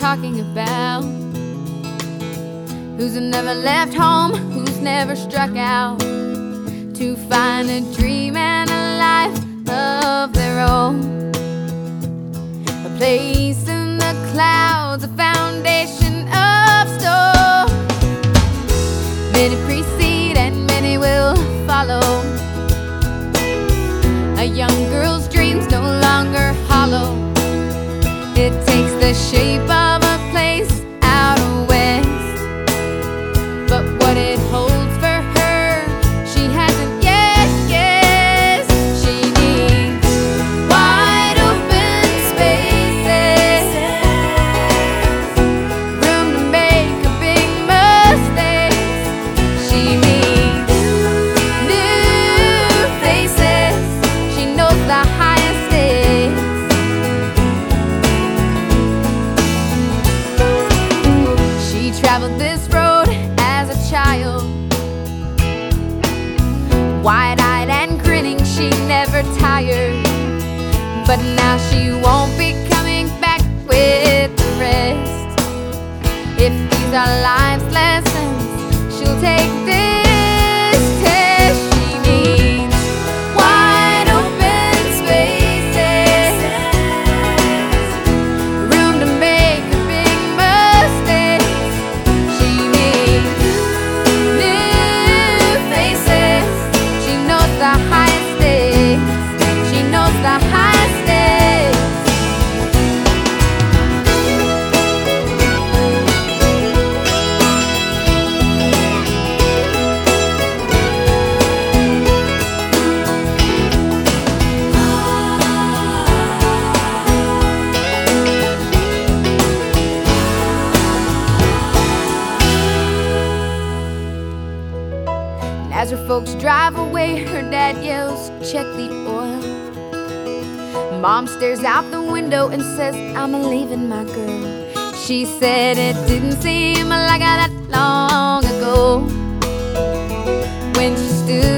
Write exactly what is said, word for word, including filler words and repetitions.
talking about? Who's never left home, who's never struck out to find a dream and a life of their own? A place in the clouds, a foundation of stone. Many precede and many will follow. A young girl's dreams no longer hollow. It takes the shape of a place out west, but what it holds for her, she hasn't yet guessed. She needs wide open spaces, room to make a big mistakes. She needs new faces. She knows the highest stakes. She traveled this road as a child, wide-eyed and grinning, she never tired. But now she won't be coming back with the rest. If these are life's lessons, she'll take this test. She needs wide open spaces, room to make a big mistake. She needs new faces. She knows the highest stakes. She knows the highest stakes. As her folks drive away, her dad yells, "Check the oil." Mom stares out the window and says, "I'm leaving my girl." She said it didn't seem like that long ago when she stood